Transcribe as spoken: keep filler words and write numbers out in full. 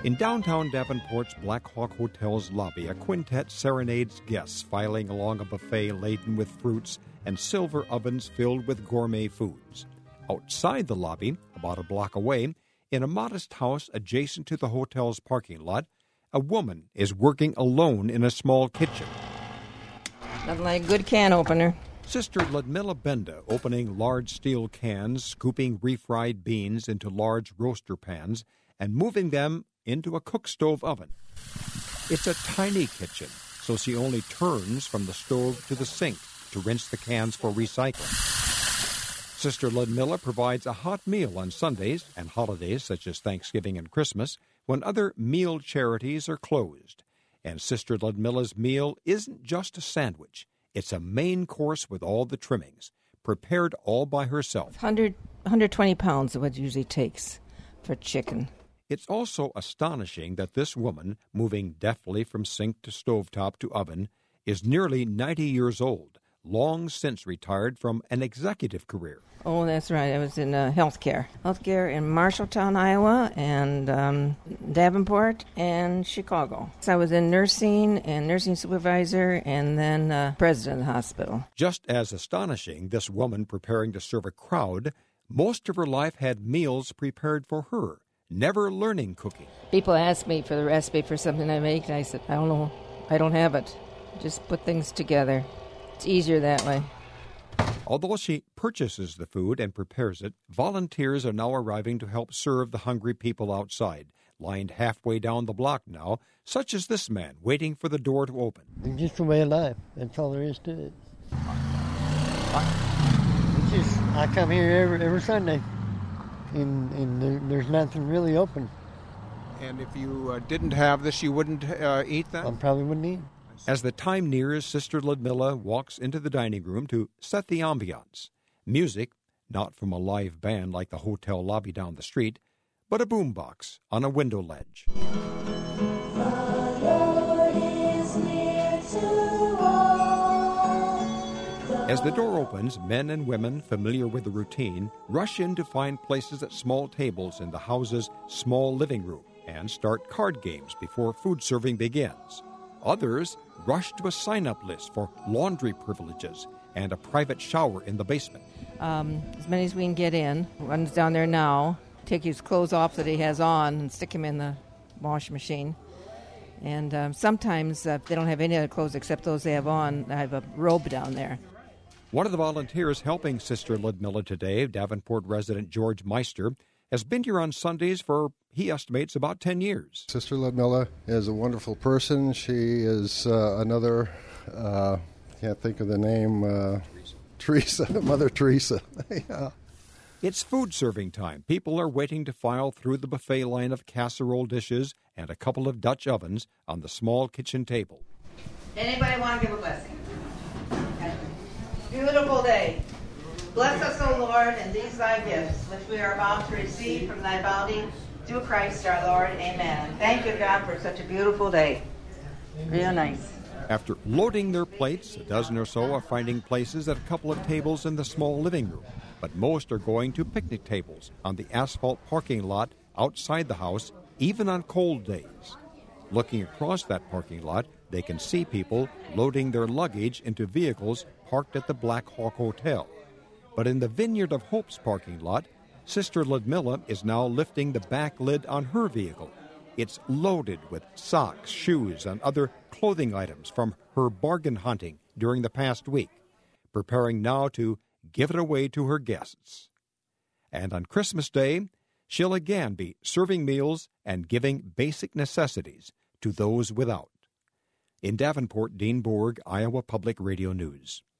In downtown Davenport's Black Hawk Hotel's lobby, a quintet serenades guests filing along a buffet laden with fruits and silver ovens filled with gourmet foods. Outside the lobby, about a block away, in a modest house adjacent to the hotel's parking lot, a woman is working alone in a small kitchen. Nothing like a good can opener. Sister Ludmilla Benda opening large steel cans, scooping refried beans into large roaster pans, and moving them into a cook stove oven. It's a tiny kitchen, so she only turns from the stove to the sink to rinse the cans for recycling. Sister Ludmilla provides a hot meal on Sundays and holidays such as Thanksgiving and Christmas when other meal charities are closed. And Sister Ludmilla's meal isn't just a sandwich. It's a main course with all the trimmings, prepared all by herself. one hundred, one hundred twenty pounds is what it usually takes for chicken. It's also astonishing that this woman, moving deftly from sink to stovetop to oven, is nearly ninety years old, long since retired from an executive career. Oh, that's right. I was in uh, healthcare. Healthcare in Marshalltown, Iowa, and um, Davenport, and Chicago. So I was in nursing and nursing supervisor, and then uh, president of the hospital. Just as astonishing, this woman preparing to serve a crowd, most of her life had meals prepared for her, never learning cooking. People ask me for the recipe for something I make, and I said, I don't know. I don't have it. Just put things together. It's easier that way. Although she purchases the food and prepares it, volunteers are now arriving to help serve the hungry people outside, lined halfway down the block now, such as this man waiting for the door to open. It's just a way of life. That's all there is to it. It's just, I come here every, every Sunday, and, and there, there's nothing really open. And if you uh, didn't have this, you wouldn't uh, eat that? I probably wouldn't eat. As the time nears, Sister Ludmilla walks into the dining room to set the ambiance. Music, not from a live band like the hotel lobby down the street, but a boombox on a window ledge. As the door opens, men and women familiar with the routine rush in to find places at small tables in the house's small living room and start card games before food serving begins. Others rush to a sign-up list for laundry privileges and a private shower in the basement. Um, as many as we can get in. One's down there now. Take his clothes off that he has on and stick him in the washing machine. And um, sometimes uh, if they don't have any other clothes except those they have on, I have a robe down there. One of the volunteers helping Sister Ludmilla today, Davenport resident George Meister, has been here on Sundays for, he estimates, about ten years. Sister Ludmilla is a wonderful person. She is uh, another, uh, can't think of the name, uh, Teresa, Mother Teresa. Yeah. It's food serving time. People are waiting to file through the buffet line of casserole dishes and a couple of Dutch ovens on the small kitchen table. Anybody want to give a blessing? Beautiful day. Bless us, O Lord, and these thy gifts, which we are about to receive from thy bounty, through Christ our Lord. Amen. Thank you, God, for such a beautiful day. Real nice. After loading their plates, a dozen or so are finding places at a couple of tables in the small living room, but most are going to picnic tables on the asphalt parking lot outside the house, even on cold days. Looking across that parking lot, they can see people loading their luggage into vehicles parked at the Black Hawk Hotel. But in the Vineyard of Hope's parking lot, Sister Ludmilla is now lifting the back lid on her vehicle. It's loaded with socks, shoes, and other clothing items from her bargain hunting during the past week, preparing now to give it away to her guests. And on Christmas Day, she'll again be serving meals and giving basic necessities to those without. In Davenport, Dean Borg, Iowa Public Radio News.